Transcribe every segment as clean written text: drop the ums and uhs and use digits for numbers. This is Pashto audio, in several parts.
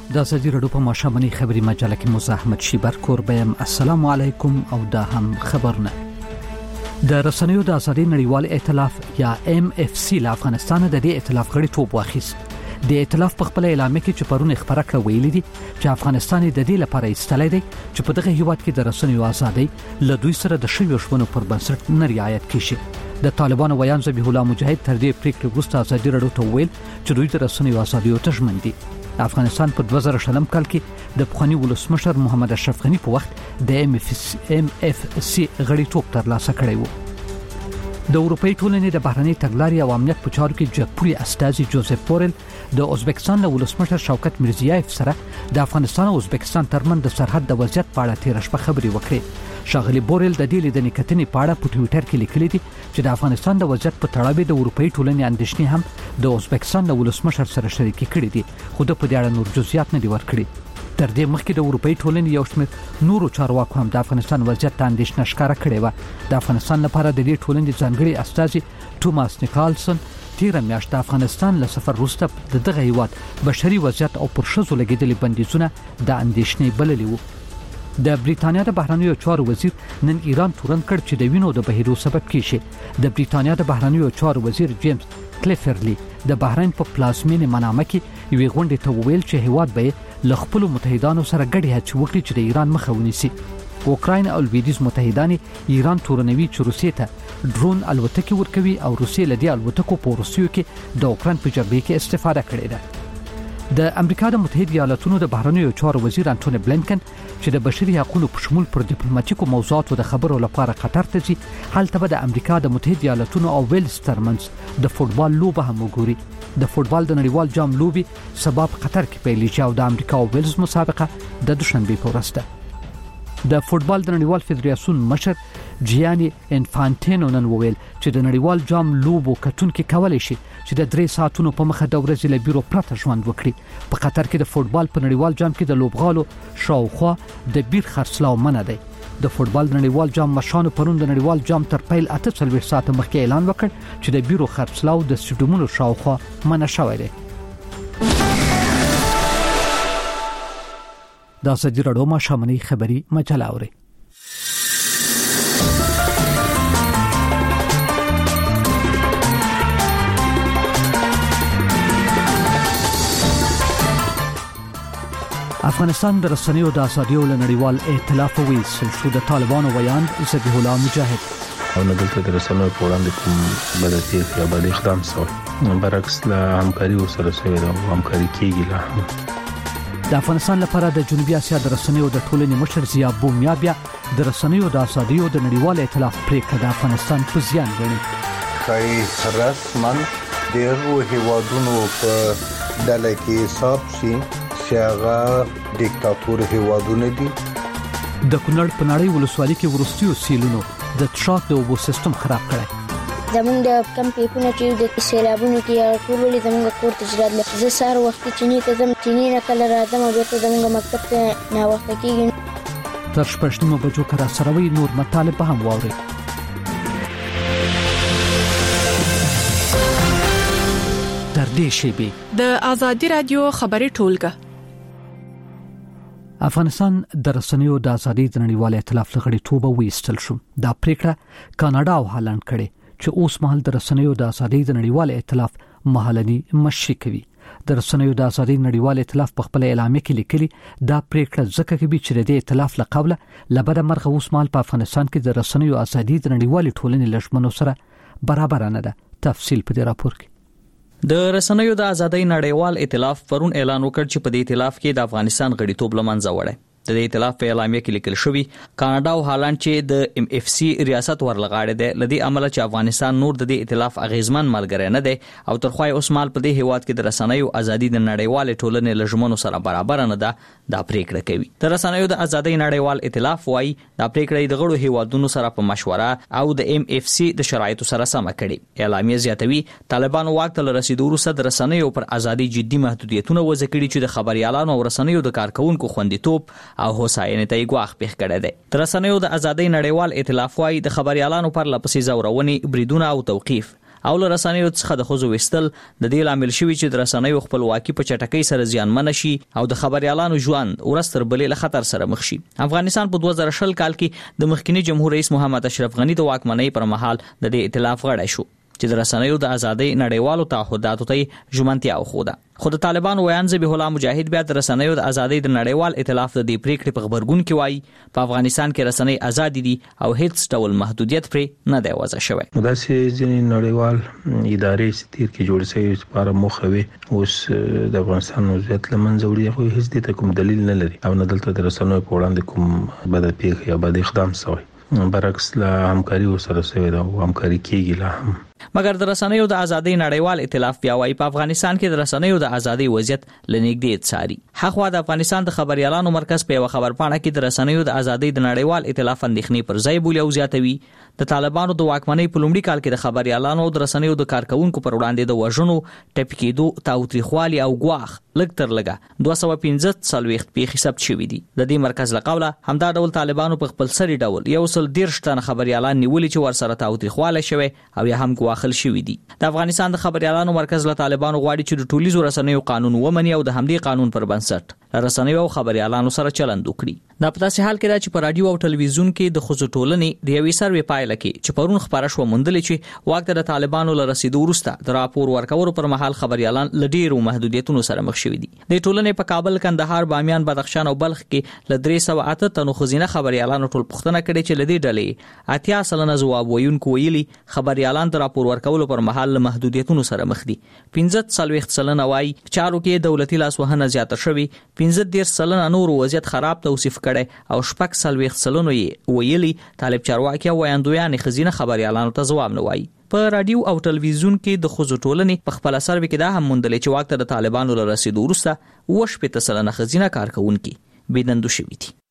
د ازادي رادیو په ماشامنی خبری مجله کې مزاحمت شیبر کوربم. السلام علیکم او دا هم خبرونه. د رسنیو د ازادي نړیوال ائتلاف یا MFC له افغانستان د دې ائتلاف غړي توپ واخیست. د ائتلاف په خپل اعلامیه کې چې پرون خبره کړې ویلي دي چې افغانستان د دې لپاره ایستلای دی چې په دغه هیواد کې د رسنیو ازادي له دوی سره د شویو شونو پر بنسټ نه رعایت کیږي. د طالبانو ویان ذبیح الله مجاهد تر دې پریکړې وروسته ازادي رادیو ته ویل چې دوی د رسنیو ازادي او تضمین دي. افغانستان په 2000 کال کې د پخوانی ولسمشر محمد اشرف غنی په وخت د MFC غړي توپ ترلاسه کړی و. د اروپאי ټولنې د بهرنی تګلارې او امنیت په چارو کې جګپوري استازي جوزف بورل د ازبکستان له ولسمشر شوکت میرزیایف سره د افغانستان او ازبکستان ترمن د سرحد د وضعیت په اړه تیر شپه خبرې وکړې. شاغلی بورل د دې لیدنې کتنې په اړه په ټوئیټر کې لیکلي دي چې د افغانستان د وضعیت په تړاو د اروپאי ټولنې اندېښنې هم د ازبکستان له ولسمشر سره شریک کړي دي، خو د په دې اړه نور جزئیات نه دي ورکړي. تر دې مخکې د اروپאי ټولنې یو شمېر نورو چارواکو هم د افغانستان وضعیت ته اندېښنه ښکاره کړې و. د افغانستان لپاره د دې ټولنې ځانګړي استازي توماس نیکالسن تیر میاشت د افغانستان له سفر وروسته دغه هیواد بشري وضعیت او پر ښځو لګیدلي بندیزونه د اندېښنې بللي وو. د بریټانیا د بهرنیو چارو وزیر نن ایران تورن کړ چې د وینو د بهیرو سبب کیږي. د بریټانیا د بهرنیو چارو وزیر جیمز کلیفرلی د بحرین په پلازمینه منامه کې یوې غونډې ته وویل چې هیواد به له خپل متحدانو سره ګډې هڅې وکړي چې د ایران مخه ونیسي. اوکراین او لویدیز متحدان ایران تورنوي چې روسیې ته ډرون الوتکې ورکوي او روسیې له دې الوتکو په روسیو کې د اوکراین په جبهه کې استفاده کړې ده. د امریکا د متحده ایالاتونو د بهرنیو چارو وزیر انټونی بلینکن چې د بشري حقوقو په شمول پر ډیپلوماټیکو موضوعاتو د خبرو لپاره قطر ته ځي، هلته به د امریکا د متحده ایالاتونو او ویلز ترمنځ د فوټبال لوبه هم وګوري. د فوټبال د نړیوال جام لوبي سبب قطر کې پیلېږي او د امریکا او ویلز مسابقه د دوشنبه په ورځ ده. د فوټبال د نړیوال فدراسیون مشر جیانی انفانټینو نن وویل چې د نړیوال جام لوبو کتونکو کولای شي چې د 3 ساعتونو په مخه د ورځې له بیرو پرته ژوند وکړي. په قطر کې د فوټبال په نړیوال جام کې د لوبغالو شاوخوا د بیر خرڅلاو منع دی. د فوټبال د نړیوال جام مشانو پرون د نړیوال جام تر پیل 48 ساعت مخکې اعلان وکړ چې د بیرو خرڅلاو د سټډیومونو شاوخوا منع شوی دی. د ازادي رادیو ماشامنی خبری مجله اوري. افغانستان د رسنیو د ازادیو له نړیوال ائتلاف ویستل شو. د طالبانو ویان ذبیح الله مجاهد او نه دلته د رسنیو په وړاندې کوم بدتیت یا بد اقدام شوی، برعکس له همکاري سره شوی دا همکاري کیږي. لا د افغانستان لپاره د جنوبي اسیا د رسنیو د ټولنې مشر ضیا بومیا بیا د رسنیو د ازادیو د نړیوال ائتلاف پریکړه د افغانستان په زیان ګڼي. خای رسمن دغه هیوادونو په ډله کې حساب شي چې هغه دیکتاتور هیوادونه دي. د کونړ په نړۍ ولسوالۍ کې ورستیو سیلونو د تشاک د اوبو سیستم خراب کړی. زمونږ د کم پیپونه چې د سیلابونو کې ټول ولې زمونږ کور ته جرات لې زه سار وخت چینی ته زم چینی نه کله راځم او بیرته زمونږ مکتب ته نه وخت کېږي. تر شپږ بجو کرا سروي نور مطالب هم واوري. تر دې شی د ازادي رادیو خبري ټولګه. افغانستان د رسنیو د ازادي د نړیوال ائتلاف لغړی توبه ویستل شو. دا پریکړه کاناډا او هالند کړي چې اوس مهال د رسنیو د ازادي د نړیوال ائتلاف محلي مشري کوي. د رسنیو د ازادي نړیوال ائتلاف په خپل اعلامیه کې لیکلي دا پریکړه ځکه کوي چې د ائتلاف له قبله لبد مرغه اوس مهال په افغانستان کې د رسنیو ازادي د نړیوال ټولنې لژمنو سره برابر نه ده. تفصیل په دې راپور کې. د رسنیو د ازادۍ نړیوال ائتلاف پرون اعلان وکړ چې په دې ائتلاف کې د افغانستان غړیتوب لمنځه وړي. د ائتلاف په اعلامیه کې لیکل شوی کاناډا او هالند چې د MFC ریاست ورلغاړي دي لدی عمل چې افغانستان نور د دې ائتلاف اغیزمن ملګری نه دی او ترخوای اوس مال په دې هیواد کې د رسنیو ازادي د نړیوال ټولنې لژمنو سره برابر نه ده. دا پریکړه کوي. د رسنیو د ازادۍ نړیوال ائتلاف وايي دا پریکړه د غړو هیوادونو سره په مشوره او د MFC د شرایطو سره سم کړي. اعلامیه زیاتوي طالبانو واک ته رسیدو وروسته د رسنیو پر ازادي جدي محدودیتونه وضع کړي چې د خبريالانو او رسنیو د کارکونکو خوندیتوب او هوساینې ته ګواښ پیښ کړی دی. د رسنیو د ازادۍ نړیوال ائتلاف وايي د خبريالانو پر لپسې زورونې بریدونه او توقیف او له رسنیو څخه د خزو وستل د دې لامل شوی چې د رسنیو خپلواکي په چټکۍ سره زیانمن شي او د خبريالانو ژوند ورستر بلې له خطر سره مخ شي. افغانستان په 2020 کال کې د مخکنی جمهور رئیس محمد اشرف غنی د واکمنۍ پر مهال د دې ائتلاف غړی شو چې د رسنیو د ازادۍ نړیوالو تعهداتو ته ژمنتیا وښوده. خو د طالبانو ویان ذبیح الله مجاهد بیا د رسنیو د ازادۍ د نړیوال ائتلاف د دې پریکړې په خبرګون کې وایي په افغانستان کې رسنۍ آزاد دي او هیڅ ډول محدودیت پرې نه دی وضع شوی. دا چې ځینې نړیوال ادارې ستیر کې جوړ شوی لپاره مخوي اوس د افغانستان وضعیت لمنځه وړي خو هیڅ دې ته کوم دلیل نه لري او نه دلته د رسنیو په وړاندې کوم بد پیښه یا بد اقدام شوی. برعکس لا همکاري سره شوی دا همکاري کیږي لا هم. مګر د رسنیو د ازادۍ نړیوال ائتلاف بیا وايي په افغانستان کې د رسنیو د ازادۍ وضعیت لنګدې څاري. حقوا د افغانستان د خبريالانو مرکز په خبرپاڼه کې د رسنیو د ازادۍ د نړیوال ائتلاف اندېښنې پر ځای بولی او زیاتوي د طالبانو د واکمنۍ په لومړي کال کې د خبريالانو او د رسنیو د کارکونکو پر وړاندې د وژنو ټپکېدو تاوتریخوالي او ګواخ لږ تر لږه 215 پیښې ثبت شوې دي. د دې مرکز لقوله همدا ډول طالبانو په خپل سری ډول 113 تن خبريالان نیولې چې ورسره تاوتریخواله شوی او یا هم واخل شوی دي. د افغانستان د خبريالانو مرکز له طالبانو غواړي چې د ټولیزو رسنیو قانون ومني او د همدې قانون پر بنسټ رسنیو او خبريالانو سره چلند وکړي. دا په داسې حال کې چې په رادیو او ټلویزیون کې د خصوصي ټولنې د یوې سروې پایله کې چې پرون خبره شو موندلې چې واک د طالبانو له رسیدو وروسته د راپور ورکولو پر مهال خبريالان ل ډیرو محدودیتونو سره مخ شوي دي. د ټولنې په کابل، کندهار، بامیان، بدخشان او بلخ کې ل 308 تنو خزینه خبريالانو ټول پوښتنه کړې چې ل دې ډلې 80% جواب ویونکو ویلي خبريالان د راپور ورکولو پر مهال له محدودیتونو سره مخ دي. 15% وایي چارو کې دولتي لاسوهنه زیاته شوې، 15% نور وضعیت خراب توصیف کړي او 40% یې ویلي طالب چارواکي او ویاندویان خزینه خبريالانو ته ځواب نه وایي. په رادیو او ټلویزیون کې د خزو ټولنې په خپل سروې کې دا هم موندلې چې واک د طالبانو له رسیدو وروسته 80% خزینه کارکونکي بيدندو شوي دي.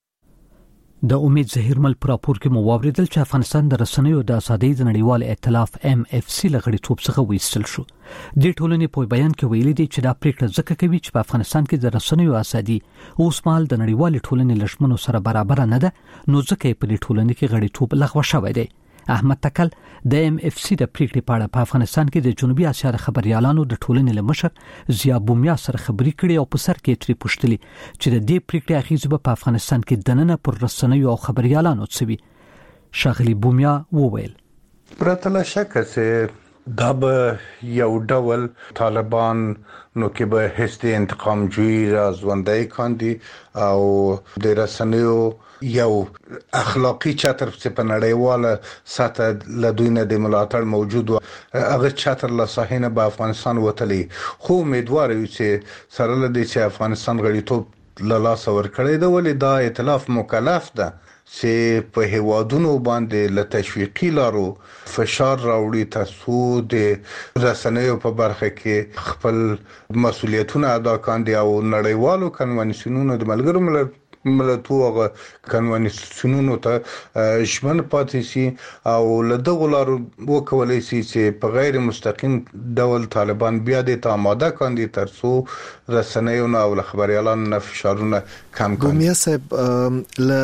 د امید زهیرمل پر راپور کې مو واوریدل چې افغانستان د رسنیو د ازادۍ د نړیوال ائتلاف MFC لغړیتوب څخه وایستل شو. د ټولنې په بیان کې ویلي دي چې دا پریکړه ځکه کوي چې په افغانستان کې د رسنیو ازادي اوس مهال د نړیوال ټولنې لشمنو سره برابر نه ده، نو ځکه په دې ټولنې کې غړیتوب لغوه شوی دی. احمد تکل د MFC د پریکړې په اړه په افغانستان کې د جنوبي اسیا د خبريالانو د ټولنې لمشر ضیا بومیا سره خبري کړي او په سر کې تری پوښتلي چې د دې پریکړې اغیزه په افغانستان کې دننه پر رسنیو او خبريالانو څوي. شاغلی بومیا وویل پرته له شکه چې دا به یو ډول طالبان نو کې به هسته انتقام جوړي راځوندای کاندي او د رسنیو یو اخلاقی چتر په نړیواله سطح لدوینه د ملاتړ موجود و هغه چتر له صحینه په افغانستان وتلی خو امیدوار یو چې سره لدی چې افغانستان غړیتوب له لاس ورکړی دی ولې دا ائتلاف مکلف ده چې په هیوادونو باندې له تشویقي لارو فشار راوړي تاسو د رسنیو په برخه کې خپل مسولیتونه ادا کاندي او نړیوالو کنوانسیونونو د ملګرو ملتونو کنوانسیونونو ته ژمن پاتې شي او له دغه لارو وکولای شي چې په غیر مستقیم ډول طالبان بیا د آماده کاندي ترڅو رسنیو او خبريالانو فشارونه کم کړي. ګومیا صاحب له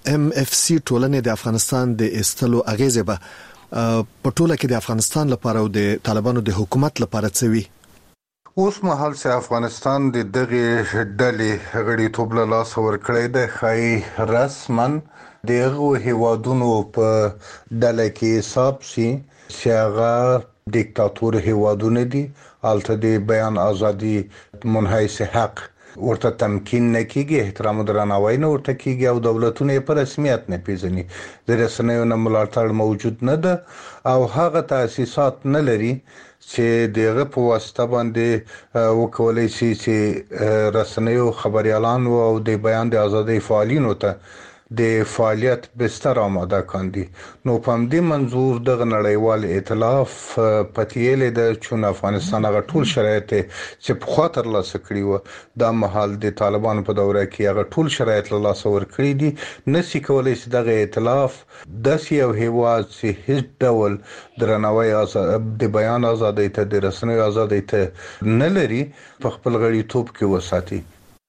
MFC ټولنې د افغانستان د استلو اغیزه به په ټوله کې د افغانستان لپاره او د طالبانو د حکومت لپاره څه وي؟ اوس مهال چې افغانستان د دغه ډلې غړیتوب له لاس ورکړی دی خای رسمن دغه هیوادونو په ډله کې حساب شي چې هغه دیکتاتور هیوادونه دي البته د بیان ازادي منحیث حق ورته تمکین نه کیږي، احترام او درناوی نه ورته کیږي او دولتونه په رسمیت نه پیژني. د رسنیو نه ملاتړ موجود نه ده او هغه تاسیسات نه لري چې دغه په واسطه باندې وکولای شي چې رسنیو خبريالانو او د بیان د ازادۍ فعالینو ته د فعالیت بستر آماده کاندي. نو په دې منظور د نړیوال ائتلاف پتیلې د چون افغانستان هغه ټول شرایط چې په خاطر لاس کړی و د محل د طالبانو په دوره کې هغه ټول شرایط له لاس ورکړي دي نسی کولای چې د ائتلاف د یو هیواد چې هیڅ ډول درناوی د بیان ازادۍ ته د رسنیو ازادۍ ته نه لري په خپل غړیتوب کې وساتي.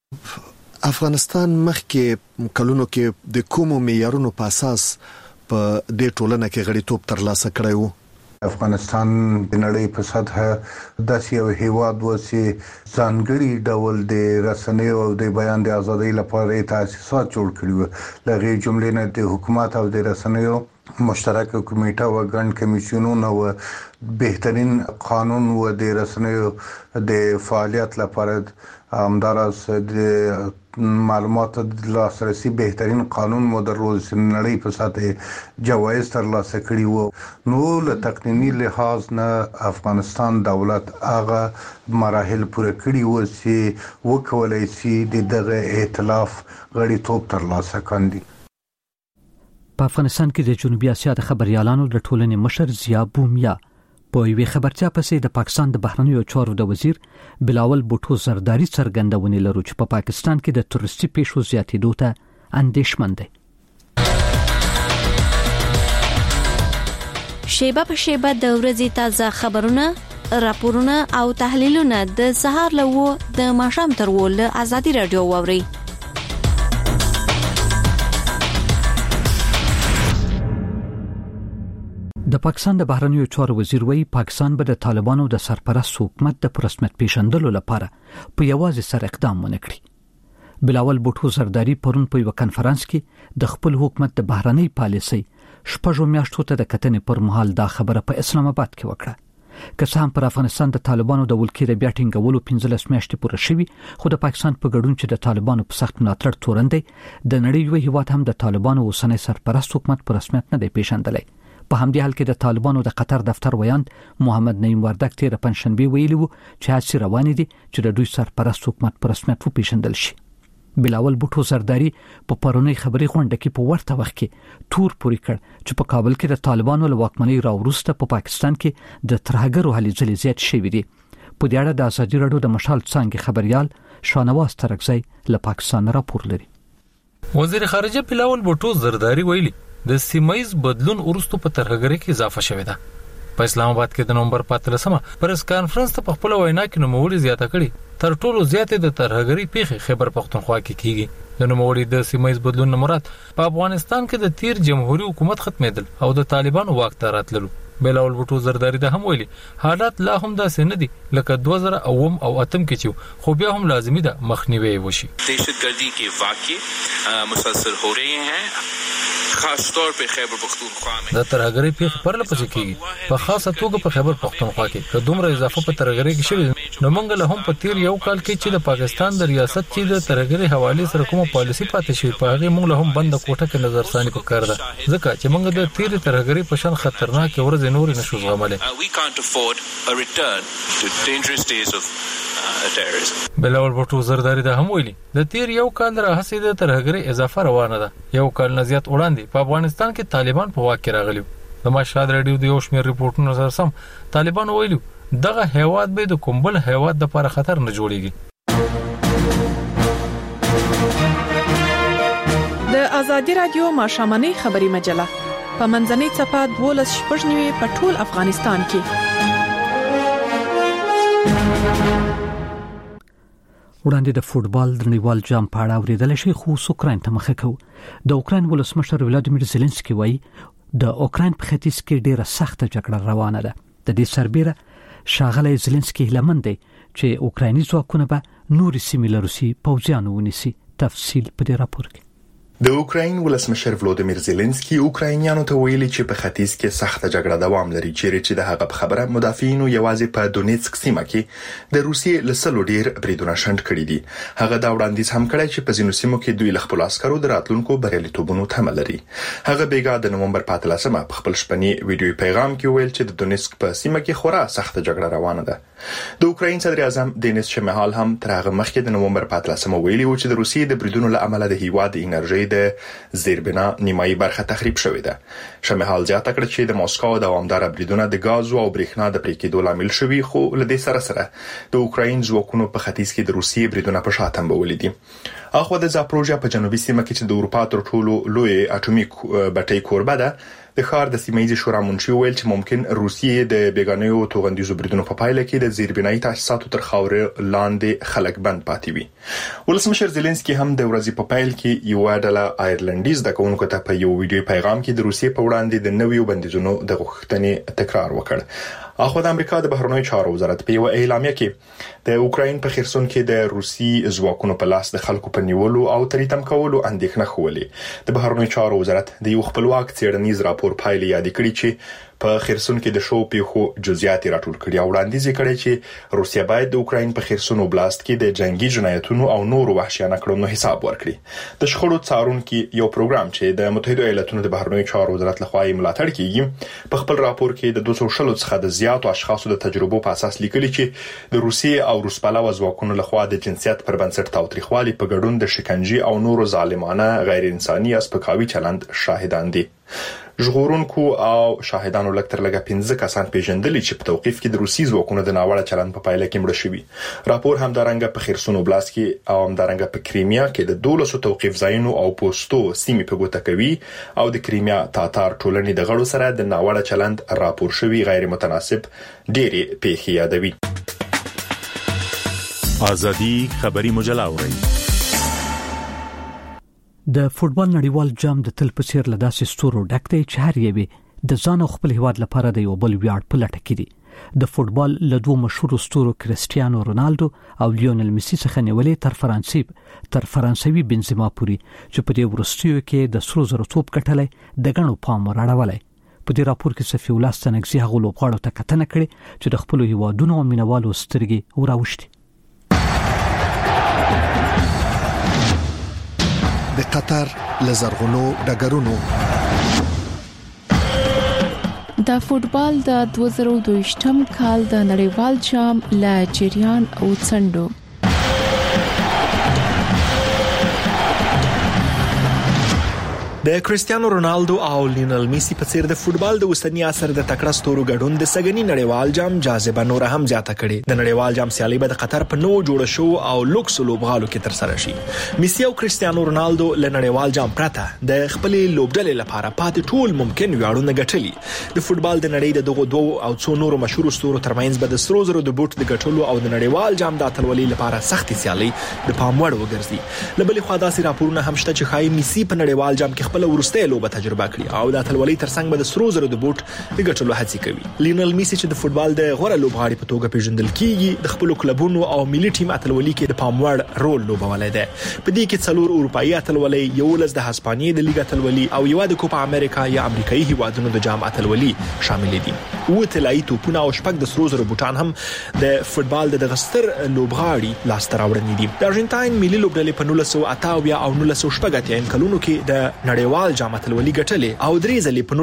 افغانستان مخکې کلونو کې د کومو معیارونو په اساس په دې ټولنه کې غړیتوب ترلاسه کړی وو؟ افغانستان د نړۍ په سطح داسې یو هیواد و چې ځانګړي ډول د رسنیو او د بیان د ازادۍ لپاره تاسیسات جوړ کړي وو. لغې جملې نه د حکومت او د رسنیو مشترک کمیټه و ګڼ کمیسیونونه و بهترین قانون و د رسنیو د فعالیت لپاره همدارس د معلومات د لاسرسي بهترین قانون مو درلود چې نړۍ په سطح جوایز ترلاسه کړي وو. نو له تقنینی لحاظ نه افغانستان دولت هغه مراحل پوره کړي وو چې وکولای شي دغه ائتلاف غړیتوب ترلاسه کړي. په افغانستان کې د جنوبي اسیا د خبريالانو د ټولنې مشر ضیا بومیا په یوه خبرتیا پسې د پاکستان د بهرنیو چارو د وزیر بلاول بوټو زرداری څرګندونې لرو چې په پاکستان کې د تورستي پیښو زیاتېدو ته اندېښمن دي. شیبه په شیبه د ورځې تازه خبرونه، راپورونه او تحلیلونه د سهار له د ماښام تر ول ازادي رادیو ووري. د پاکستان د بهرنیو چارو وزیر وایي پاکستان به د طالبانو د سرپرست حکومت د پرسمت پیژندلو لپاره په یوازې سر اقدام ونه کړي. بلاول بوټو زرداری پرون په یو کانفرنس کې د خپل حکومت د بهرنی پالیسۍ شپږو میاشتو ته د کتنې پر مهال دا خبره په اسلام آباد کې وکړه. که څه هم پر افغانستان د طالبانو د ولکې د بیا ټینګولو 15 میاشتې پوره شوي، خو د پاکستان په ګډون چې د طالبانو په سخت ملاتړ تورن دی، د نړۍ یو هیواد هم د طالبانو اوسنۍ سرپرست حکومت په رسمیت نه دی پیژندلی. په همدې حال کې د طالبانو د قطر دفتر ویاند محمد نعیم وردک تیر پنځشنبه ویلي وو چې هڅې روانې دي چې د دوی سرپرست حکومت په رسمیت وپیژندل شي. بلاول بوټو زرداری په پرونی خبري غونډه کې په ورته وخت کې تور پوری کړ چې په کابل کې د طالبانو له واکمنۍ راوروسته په پاکستان کې د ترهګرو هلې ځلې زیات شوې دي. په دې اړه د ازادي رادیو د مشال څنګه خبريال شانواز ترکزی له پاکستان راپور لري. وزیر خارجه بلاول بوټو زرداری ویلي د سیمایز بدلون ورستو په ترهګری کې اضافه شوې ده. په اسلام آباد کې د نومبر 15 پریس کانفرنس ته په خپل وینا کې نوموړي زیاته کړي تر ټولو زیاتې د ترهګری پیښې خیبر پختونخوا کې کیږي. د نوموړي د سیمایز بدلون مراد په افغانستان کې د تیر جمهوریت حکومت ختمېدل او د طالبانو واک ته راتللو. بلاول بوټو زرداری د هم ویلي حالات لا هم داسې نه دي لکه 2008 او 2008 کې چې خو بیا هم لازمي ده مخنیوي وشي. دهشتگردی کے واقع مسلسل ہو رہے ہیں خاص طور په خیبر پختونخوا کې. د ترهګری پیښې پرله پسې کیږي په خاصه توګه په خیبر پختونخوا کې. که دومره اضافه په ترهګری کې شوی نو موږ له هم په تیر یو کال کې چې د پاکستان د ریاست چې د ترهګری حواله سره کومه پالیسی پاتې شوی په هغه موږ له هم بند کوټه کې نظر ثاني پکار ده ځکه چې موږ د تیر ترهګری په شان خطرناک ورځ نور نشو زغملای. We can't afford a return to dangerous days of terrorism. بلاول بوټو زرداری د هم ویلي د تیر یو کال راهسې د ترهګری اضافه روانه ده. یو کال نه زیات وړاندې په افغانستان کې طالبان په واک کې راغلي. د مشهد رادیو د یو شمېر ریپورتونو سره سم طالبان ویلي دغه هیواد به د کومبل هیواد د لپاره خطر نه جوړیږي. د ازادي رادیو ماشامنۍ خبري مجله په منځنۍ صفه 12 په ټول افغانستان کې. وړاندې د فوتبال د نړیوال جام په اړه اوریدل شي خو اوکراین ته مخه کو. د اوکراین ولسمشر ولادیمیر زيلنسکي وایي د اوکراین په ختیځ کې ډیره سخته جګړه روانه ده. د دې سربېره شاغلی زيلنسکي هلمند دی چې اوکرایني ځواکونه به نور سیمې له روسي پوځیانو ونیسي. تفصیل په دې راپور کې. د اوکراین ولسمشر ولادیمیر زيلنسکي اوکراینیانو ته ویلي چې په ختیځ کې سخته جګړه دوام لري چې د هغه په خبره مدافعینو یوازې په دونیتسک سیمه کې د روسیې لسلو ډیر بریدونه شنډ کړي دي. هغه دا وړاندیز هم کړی چې په ځینو سیمو کې دوی له خپل عسکرو د راتلونکو بریالیتوبونو تمه لري. هغه بیګا د نومبر 15 په خپل شپنی ویډیو پیغام کې ویل چې د دونیتسک په سیمه کې خورا سخته جګړه روانه ده. د اوکراین صدر اعظم دینیس شمهال هم تر هغه مخکې د نومبر 15 ویلي و چې د روسیې د بریدونو له امله د هیواد د انرژي د زیربنا نیمایي برخه تخریب شوې ده. شمهال زیاته کړه چې د مسکو دوامدار بریدونه د غاز او برېښنا د پرې کېدو لامل شوي خو له دې سره د اوکراین ځواکونو په ختیځ کې د روسیې بریدونه په شا تنبولي دي. اخو د زاپروژیا په جنوبي سیمه کې چې د اروپا تر ټولو لوی اټومیک بټۍ کوربه ده د ښار د سیمه ییز شورا منشي ویل چې ممکن روسیې د بیگانیو توغندیزو بریدونو په پایله کې د زیربنایي تاسیساتو تر خاورې لاندې خلک بند پاتې وي. ولسمشر زيلنسکي هم د ورځې په پایل کې یو ډله آیرلندیز د کوونکو ته په یو ویډیو پیغام کې د روسیې په وړاندې د نویو بندیزونو د غوښتنې تکرار وکړ. اخو د امریکا د بهرنیو چارو وزارت په یو اعلامیه کې د اوکراین په خرسون کې د روسي ځواکونو په لاس د خلکو په نیولو او تریتم کولو اندېښنه خوله. د بهرنیو چارو وزارت د یو خپلواک څېړنیز راپور پایلې یاد کړې چې په خرسون کې د شو پیښو جزئیات راټول کړي او وړاندیز کړي چې روسیا باید د اوکراین په خرسون اوبلاست کې د جنگي جنایتونو او نورو وحشیانه کړنو حساب ورکړي. د شخړو څارونکو یو پروګرام چې د متحده ایالاتونو د بهرنیو چارو وزارت لخوا یې ملاتړ کیږي په خپل راپور کې د 200 څخه د زیاتو اشخاصو د تجربو په اساس لیکلي چې د روسیې او روسپالو ځواکونو لخوا د جنسیت پر بنسټ تاوتریخوالي په ګډون د شکنجې او نورو ظالمانه غیر انساني اسپکاوي چلند شاهدان دي. ژغورونکو او شاهدانو لکتر لګه 15 کسان پیژندل چې په توقيف کې د روسي ځواکونو د ناوړه چلند په پایله کې مړه شوي. راپور هم دارنګه په خرسون اوبلاست کې او هم دارنګه په کریمیا کې د 12 توقيف ځایونو او پوسټو سیمې په ګوته کوي او د کریمیا تاتار ټولنې د غړو سره د ناوړه چلند راپور شوی غیر متناسب ډېری پیښې یادوي. ازادي خبري مجله اوري. د فوتبال نړیوال جام د تل په څیر له داسې ستورو ډک دی چې هر یوه د ځان او خپل هیواد لپاره د یو بل ویاړ په لټه کې دي. د فوتبال له دوه مشهور ستورو کریسټیانو رونالدو او لیونل میسی څخه نیولې تر فرانسوي بنزما پوري چې په دې ورستیو کې د سرو زرو توپ کټلې د غنو پام راړولای. په دې راپور کې صفي الله ستنګزي هغه لوبغاړو ته کتنه کړې چې د خپل هیوادونو او مینوالو سترګې وراوښتي. د قطر لزرغونو ډګرونو د فوتبال د 2022م کال د نړیوال جام لا جریان او څنډو د کریسټیانو رونالدو او لیونل میسی په څیر د فوتبال د اوسنی عصر د تکړه ستورو ګډون د سګنی نړیوال جام جاذبه نور هم زیاته کړي. د نړیوال جام سیالي به د قطر په نو جوړ شو او لوکس لوبغالو کې تر سره شي. میسی او کریسټیانو رونالدو له نړیوال جام پرته د خپل لوبډلې لپاره پاتې ټول ممکن ویاړونه ګټلي. د فوتبال د نړۍ د دغه دوه او څو نورو مشهور ستورو ترمنځ به د سرو زرو د بوټ د ګټلو او د نړیوال جام د اتلولۍ لپاره سختي سیالي د پام وړ وګرځي. له بل خوا داسې راپورونه هم شته چې خای میسی په نړیوال جام کې خپل ورسته لوبه تجربه کړي او د اتلولۍ ترڅنګ به د سرو زرو د بوټ د ګټلو هڅه کوي. لیونل میسی چې د فوتبال د غوړه لوبغاړي په توګه پیژندل کیږي د خپل کلبونو او ملي ټیم اتلولۍ کې د پام وړ رول لوبولای دی. په دې کې څلور اروپایي اتلولۍ، یو لز د هسپانیې د لیګ اتلولۍ او یو د کوپا امریکا یا امریکایي هیوادونو د جام اتلولۍ شامل دي. و تلای توپونه او شپږ د سرو زرو بوټان هم د فوتبال د غستر لوبغاړي لاس ته راوړنې دي. د ارجنټاین ملي لوبډلې په 1988 او 1980 کلونو کې د نړیوال جام اتلولۍ ګټلې او درې ځلې په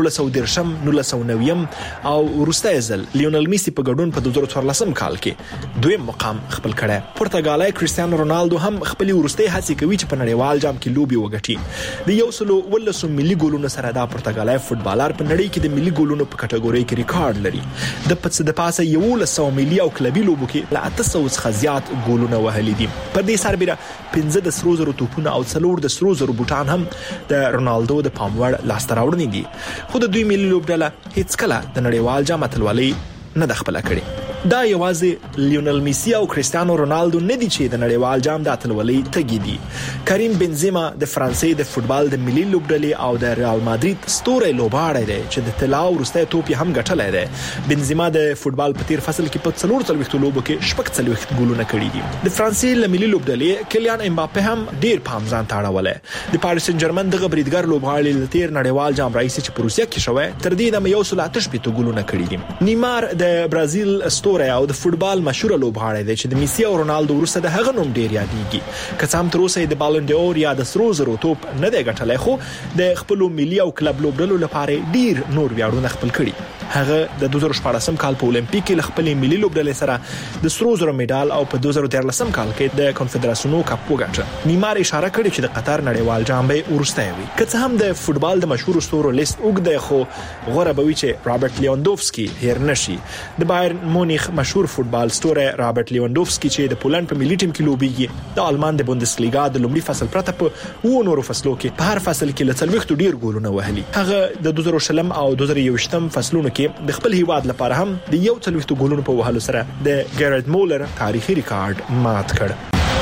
1990 او وروسته ځل لیونل میسی په ګډون په 2014 کال کې دویم مقام خپل کړی. پرتګالای کریسټیانو رونالدو هم خپل وروستي هڅې کوي چې په نړیوال جام کې لوبي وګټي. د 113 ملي ګولونو سره دا پرتګالای فوتبالر په نړۍ کې د ملي ګولونو په کټګوري کې ریکارډ لري. د پاسه 100 ملي او کلبي لوبو کې له 800 څخه زیات ګولونه وهلي دي. په دې سربېره 15 د سرو زرو توپونه او 4 د سرو زرو بوټان هم د رونالدو د پاموړ لاسته راوړنې دي. خو د دوی ملي لوبډله هیڅ کله د نړیوال جام اتلولۍ نه د خپل کړي. دا یوازې لیونل میسی او کریسټیانو رونالدو نه دي چې د نړیوال جام د اتلولۍ تږي دي. کریم بنزما د فرانسې د فوتبال د ملي لوبډلې او د ریال مادرید ستوري لوبغاړی دی چې د طلا او وروستی توپ هم ګټلی دی. بنزما د فوتبال په تیر فصل کې په 44 لوبو کې 46 ګولونه کړي دي. د فرانسې له ملي لوبډلې کلیان امباپه هم ډیر پام ځان ته اړولی. د پاریس سن جرمن دغه بریدګر لوبغاړی د تیر نړیوال جام رئیس چې په روسیه کې شوی تر دې دمه 188 ګولونه کړي دي. نیمار د برازیل ستوري او د فوتبال مشهور لوبغاړی دی چې د میسی او رونالدو وروسته د هغه نوم ډیر یادېږي. که څه هم تر اوسه د بالون ډور یا د سرو زرو توپ نه دی ګټلی، خو د خپل ملي او کلب لوبډلو لپاره ډیر نور ویاړونه خپل کړي. هغه د 2014 کال په اولمپیک کې خپل ملي لوبډلې سره د سرو زرو میډال او په 2013 کال کې د کنفدراسیونو کپ وګټه. نیمار اشاره کړې چې د قطر نړیوال جام به ورسته وي. که څه هم د فوتبال د مشهور ستورو لیست اوږد خو غوړه به وي چې رابرټ لیوانډوفسکي هیر نشي. د بایرن مونیخ مشهور فوتبال ستوره رابرټ لیوانډوفسکي چې د پولند په ملي ټیم کې لوبيږي د آلمان د بوندسلیګا د لومړي فصل پرته په و نورو فصلو کې په هر فصل کې له 40 ډیر ګولونه وهلي. هغه د 2020 او 2021 فصلونو کې د خپل هیواد لپاره هم د 40 ګولونو په وهلو سره د ګیرارد مولر تاریخي ریکارډ مات کړ.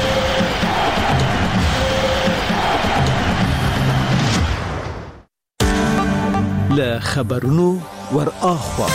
له خبرونو ور اخوا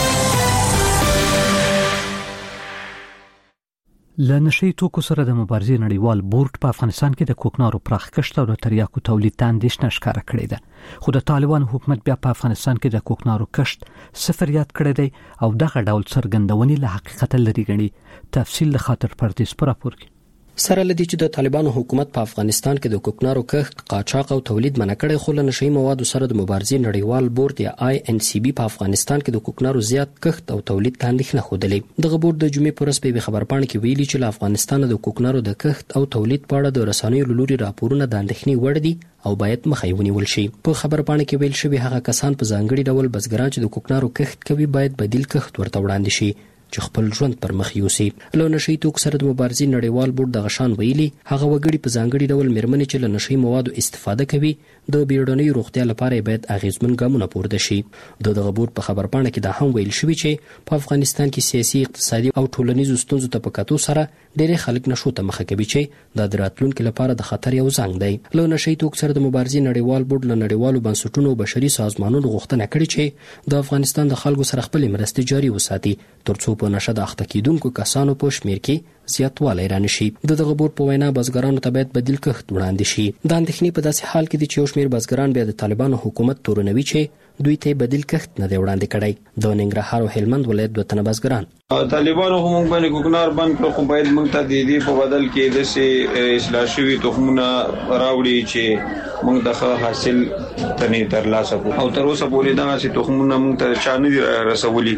له نشي توکو سره د مبارزې نړیوال بورډ په افغانستان کې د کوکنارو پراخ کښت او د تریاکو تولید ته اندېښنه ښکاره کړې ده. خو د طالبان حکومت بیا په افغانستان کې د کوکنارو کښت صفر یاد کړی دی او دغه ډول څرګندونې له حقیقت لري ګڼي. تفصیل د خاطر پردیس پر راپور کې. سره لدی چې د طالبانو حکومت په افغانستان کې د کوکنارو کښت، قاچاق او تولید منع کړي، خو له نشئی موادو سره د مبارزې نړیوال بورډ یا INCB په افغانستان کې د کوکنارو زیات کښت او تولید ته اندېښنه خوده. دغه بورډ د جمعې پر ورځ په خبرپاڼه کې ویلي چې له افغانستان د کوکنارو د کښت او تولید په اړه د رسنیو لوري راپورونه د اندېښنې وړ دي او باید مخه ونیول شي. په خبرپاڼه کې ویل شوی هغه کسان په ځانګړي ډول بزګران چې د کوکنارو کښت کوي باید بدیل کښت ورته وړاندې شي چې خپل ژوند پر مخ یوسي. له نشئی توکو سره د مبارزې نړیوال بورډ د غشان ویلي هغه وګړي په ځانګړي ډول میرمنې چې له نشئی موادو استفاده کوي د بیړنۍ روغتیا لپاره باید اغیزمن ګامونه پورته شي. دغه بورډ په خبرپاڼه کې دا هم ویل شوی چې په افغانستان کې سیاسي، اقتصادي او ټولنیزو ستونزو ته په کتو سره ډېر خلک نشو ته مخه کوي چې د راتلونکو لپاره د خطر یو زنګ دی. له نشئی توکو سره د مبارزې نړیوال بورډ له نړیوالو بنسټونو او بشري سازمانونو غوښتنه کړې چې د افغانستان د خلکو سره خپل مرستې جاري وساتي ترڅو په نشه د اخته کیدونکو کسانو په شمیر کې زیاتوالی رانشي. دغه بورډ په وینا بزګرانو ته باید بدیل کښت وړاندې شي. د اندېښنې په داسې حال کې دي چې یو شمیر بزګران بیا د طالبانو حکومت تورنوي چې دوی ته بدیل کښت نه دی وړاندې کړی. د ننګرهار او هلمند ولایت دوه تنه بزګران طالبانو هم باندې کوکنار بند کړ، خو باید موږ ته د دې په بدل کې د سي اصلاح شوی تخمونه راوړي چې موږ د حاصل تنه ترلاسه کوو. او تر اوسه پورې دا چې تخمونه موږ ته چا نه دي رسولي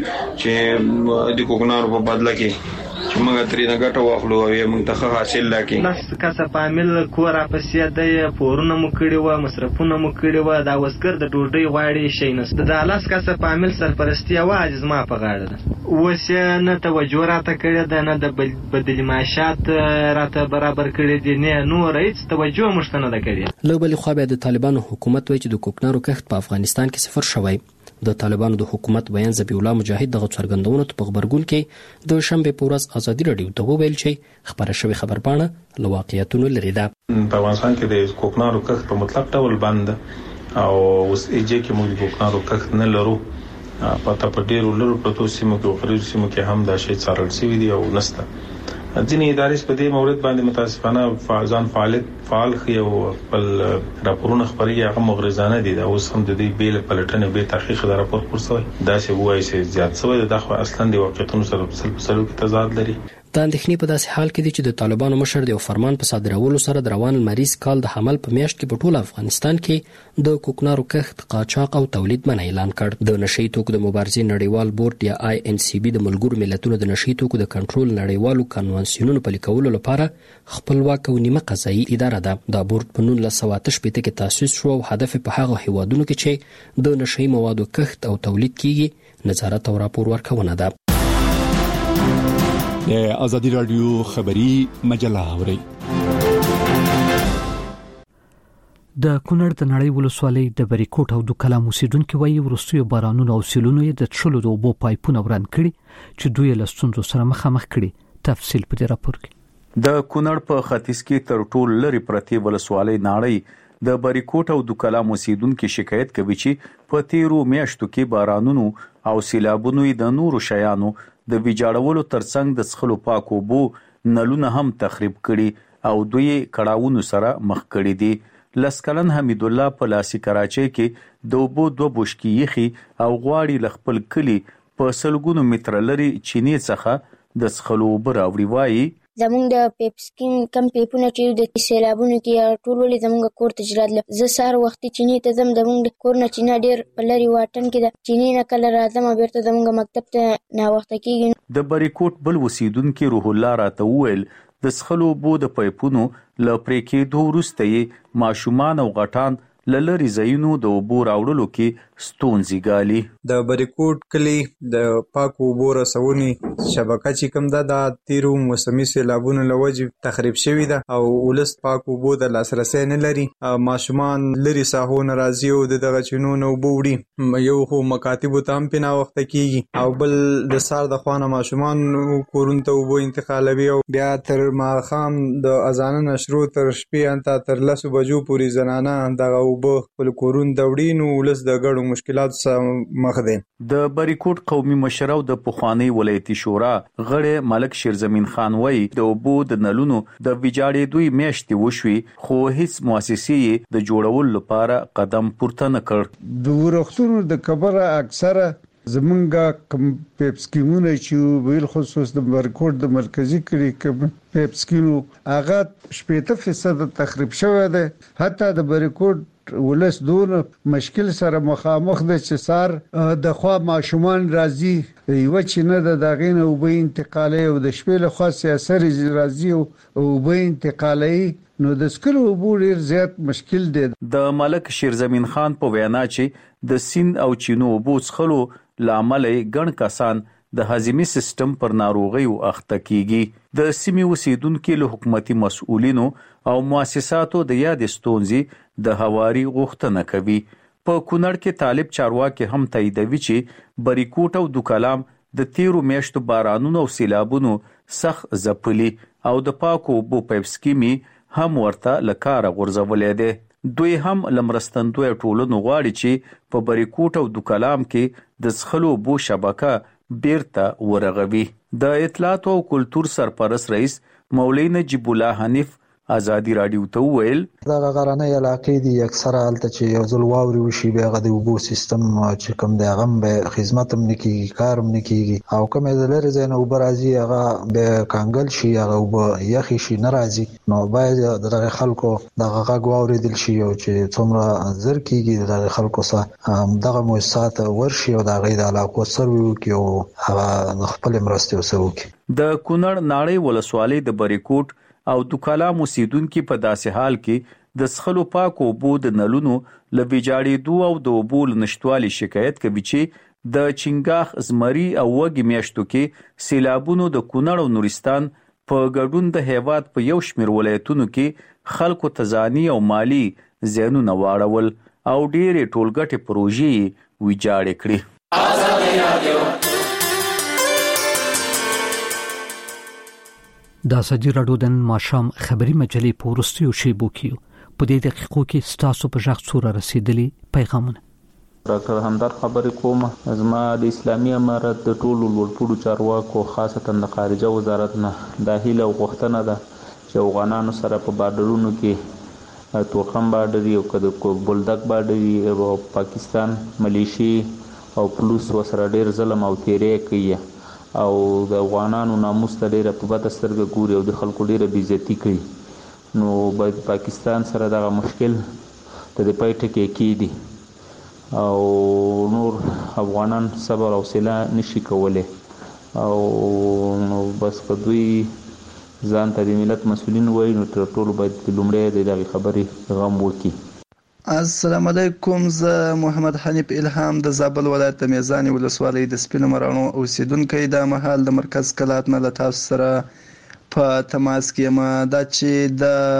چې د کوکنار په بدل کې چې موږ ترې نه ګټه واخلو او موږ ته حاصل لاکې. لس کسه فامیل کور اپسې د پورونه مو کړی و، مصرفونه مو کړی و، دا وسګر د ډوډۍ غواړي شي نس د لس کسه فامیل سرپرستی واجز ما په غاړه ده. وسه نه توجه راته کړی ده، نه د بدلی معاشات راته برابر کړی دي، نه نور هیڅ توجه مشته نه ده کړی. له بل خو به د طالبانو حکومت وایي چې د کوکنارو کښت په افغانستان کې صفر شوی. د طالبانو د حکومت بیان ذبیح الله مجاهد دغه څرګندونو ته په خبرګون کې د شنبه په ورځ ازادي رادیو ته وویل چې خبره شوی خبرپاڼه له واقعیتونو لري ده. په افغانستان کې د کوکنارو کښت په مطلق ډول بند او اوس ایجه کې موږ کوکنارو کښت نه لرو. پته په ډیرو لرو پروتو سیمو کې او خلیج سیمو کې هم دا شی څارل شوی دی او نسته. ځینې ادارې په دې مورد باندې متاسفانه فعال خي او خپل راپورونه خبري هغه مغرضانه دي. دا اوس هم د دې بیل پلټنې به تحقیق د راپور پرسوي دا چې وایي چې زیات سوی د خو اصلا د واقعیتونو سره په تضاد لري. د اندېښنې په داسې حال کې دي چې د طالبانو مشر د فرمان په صادرولو سره د روان المریض کال د حمل په میاشت کې په ټول افغانستان کې د کوکنارو کښت، قاچاق او تولید منع اعلان کړ. د نشئی توکو د مبارزې نړیوال بورډ یا INCB د ملګرو ملتونو د نشئی توکو د کنټرول نړیوالو کنوانسیونونو پلي کولو لپاره خپلواک او نیمه قضایي اداره ده. دا بورډ په 1988 کې تاسیس شو او هدف په هغه هیوادونو کې چې د نشئی موادو کښت او تولید کیږي نظارت او راپور ورکونه ده. د ازادي رادیو خبری مجله اوري. د کونړ د نړۍ ولسوالۍ د بریکوټ او د کلام اوسیدونکو وایي ورستیو بارانونو او سیلونو د څلو د اوبو پایپونه وران کړي چې دوی له ستونزو سره مخامخ کړي. تفصیل په دې راپور کې. د کونړ په ختیځ کې تر ټولو لري پرتی ولسوالۍ نړۍ د بریکوټ او د کلام اوسیدونکو شکایت کوي چې په تیرو میاشتو کې بارانونو او سیلابونو د نورو شیانو د ویجاړولو ترڅنګ د څښلو پاکو اوبو نلونه هم تخریب کړي او دوی کړاوونو سره مخ کړي دي. لسکلن حمید الله په لاسي کراچۍ کې د اوبو دوه بوشکې یخي او غواړي ل خپل کلی په سلګونو متر لري چینې څخه د څښلو اوبه راوړي. وایي زمونږ د پیپسکین کم پیپونه چې د سیلابونو کې ټول ولې زمونږ کور ته راتله. زه سهار وختي چینې ته ځم، زمونږ د کور نه چینه ډېر په لرې واټن کې ده. چینې نه کله راځم او بیرته زمونږ مکتب ته ناوخته کېږي. د بریکوټ بل اوسیدونکي روح الله راته وویل د څښلو اوبو د پایپونو له پرې کېدو وروسته یې ماشومان او غټان له لرې ځایونو د اوبو راوړلو کې ستونزې ګالي. د بریکوټ کلي د پاکو اوبو رسونې شبکه چې کوم ده دا تیرو موسمي سیلابونو له وجې تخریب شوې ده او ولس پاکو اوبو د لاسرسی نه لري. ماشومان لرې ساحو نه راځي او د دغه چینو نه اوبه وړي. یو خو مکاتبو ته هم پې ناوخته کېږي او بل د سهار د خوا نه ماشومان کورونو ته اوبه انتقالوي او بیا تر ماښام د اذانه نه شروع تر شپې تر 10 بجو پورې زنانه دغه اوبه خپل کورونو ته وړي. نو ولس د ګډو مشکلاتو سره مخ دی. د بریکوټ قومي مشر او د پخوانی ولایتي شورا غړی ملک شیرزمین خان وایي د اوبو د نلونو د ویجاړېدو میاشتې وشوي خو هیڅ مؤسسې د جوړولو لپاره قدم پورته نه کړ. د ورختونو د کبره اکثره زمونږ کم پیپسکیمونه چې ویل خصوص د بریکوټ د مرکزی کلی کم پیپسکینو هغه 80% تخریب شوی دی. حتی د بریکوټ ولس دون مشکل سره مخامخ د چسار د خوا ماشومان راځي یو چې نه د داغینه او به انتقالي او د شپې له خاصه اثر راځي او به انتقالي نو د سکلو ډیر زیات مشکل دی. د ملک شیرزمین خان په وینا چې د سین او چینو بوڅ خلو لامل ګڼ کسان د هضمي سیستم پر ناروغیو اخته کیږي. د سیمې اوسیدونکو له حکومتي مسؤلینو او مؤسساتو د یاد ستونزې د هواري غوښتنه کوي. په کونړ کې طالب چارواکي هم تاییدوي چې بریکوټ او دوکلام د تیرو میاشتو بارانونو او سیلابونو سخت ځپلي او د پاکو اوبو پیپسکیمي هم ورته لکاره غورځولې ده. دوی هم لمرستندوی ټولنو غواړي چې په بریکوټ او دوکلام کې د څښلو اوبو شبکه بیرته ورغوي. د اطلاعات او کلتور سرپرست رئیس مولوی نجیب الله حنیف ازادي رادیو ته ویل دا غرانه علاقې دي اکثره حالت چې یو ځل واوري وشي بیا غو اوبو سیستم چې کوم دی هغه به خدمت هم نکي کار هم نکي او کوم زلره زنه اوبر راځي هغه به کانګل شي هغه اوبه یخي شي ناراضي. نو باید د خلکو دغه غو اوریدل شي او چې څومره زر کیږي د خلکو سره دغه مؤسسات ورشي او د غي د علاقو سروي کوي او هغه خپل مرسته وسوي. د کونړ ناړۍ ولسوالۍ د بریکوټ او دوکلام اوسیدونکو په داسې حال کې د څښلو پاکو اوبو د نلونو له ویجاړېدو او د اوبو نشټوالي شکایت کوي چې د چنګاخ زمري او وګي میاشتو کې سیلابونو د کونړ او نورستان په ګډون د هیواد په یو شمېر ولایتونو کې خلکو تزانی او مالی زیانونه واړول او ډېرې ټولګټې پروژې ویجاړې کړې. دا سجی راډیو د ماشام خبری مجلې په ورستیو شیبو کې په دې دقیقو کې ستاسو په ژغ څوره رسیدلی پیغامونه. ډاکټر همدار خبرې کوم زما د اسلامي امارت د ټولو لوړپوړو چارواکو خاصتا د خارجه وزارت نه د هیله او غوښتنه ده چې افغانانو سره په بارډرونو کې تورخم بارډر او کده بولدک بارډر او پاکستان ملیشي او پولیس وسره ډیر ظلم او تیرې کوي او د افغانانو ناموس ته ډیره په بده سترګه ګوري او د خلکو ډیره بې عزتي کوي. نو باید پاکستان سره دغه مشکل ته د پای ټکی کېدی او نور افغانان صبر او حوصله نشي کولی او نو بس که دوی ځان ته د ملت مسؤلین وایي نو تر ټولو باید لومړی د دغې خبرې غم وکړي. السلام علیکم. زه محمد حنیف الهام د زابل ولایت د میزانی ولسوالۍ د سپینو مرانو اوسیدونکی د محل د مرکز کلات نه له تاسو سره په تماس کې یم. دا چې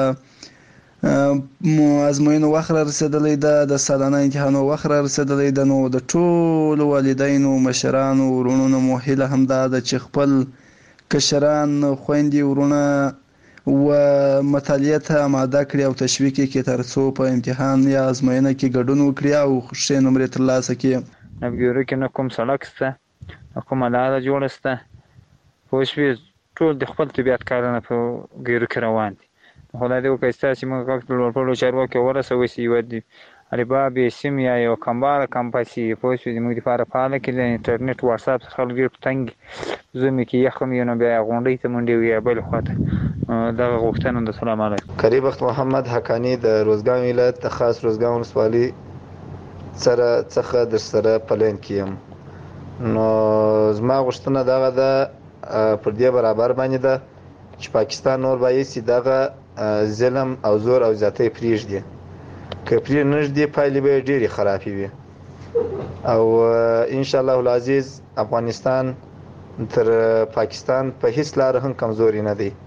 د ازموینو وخت را رسېدلی ده د سالانه امتحانو وخت را رسېدلی ده نو د ټولو والدینو مشرانو ورونو مو هیله همدا ده چې خپل کشران خویندې ورونه و مطالعه ته آماده کړي او تشویق کړي تر څو په امتحان یا ازموینه کې ګډون وکړي او ښه نمرې ترلاسه کړي. نبګورو کې نه کوم سړک شته کومه لاره جوړه شته خو شوي ټول د خپل طبیعت کارونه په ګیرو کې روان دي. خدای دې وکړي ستاسې موږ غږ د لوړپوړو چارواکو ورسوي چې یوه الباب سیم یا یو کمباله کمپاسي پوه شو زموږ لپاره فعاله کړي د انټرنیټ واتساپ څخه خلک ډېر تنګ زمي کې یخم یو نه بیا غونډې ته منډي وي بل خواته دغه غوښتنه د سلام علیکم. کریم بخت محمد حقانی د روزګان ولایت د خاص روزګان ولسوالۍ څخه در سره پلان کیم. نو زما غوښتنه دغه ده پر دې برابر باندې ده چې پاکستان نور بایسي دغه ظلم او زور او زیاتۍ پرېږدي. که پرې نږدې پایلې به ډېرې خرابې وي او ان شاء الله العزیز افغانستان تر پاکستان په هیڅ لار هم کمزوري نه دی.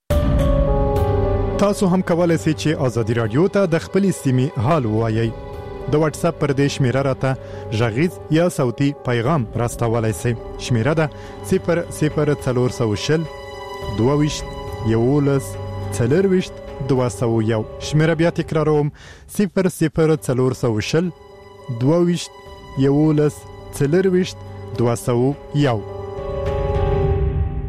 تاسو هم کولای شئ چې ازادي رادیو ته د خپل سیمې حال ووایئ. د واتس اپ پر دې شمیره راته غږیز یا صوتي پیغام راستولای شئ. شمیره ده 00420 22 11 40 201. شمیره بیا تکراروم 00420 22 11 40 201.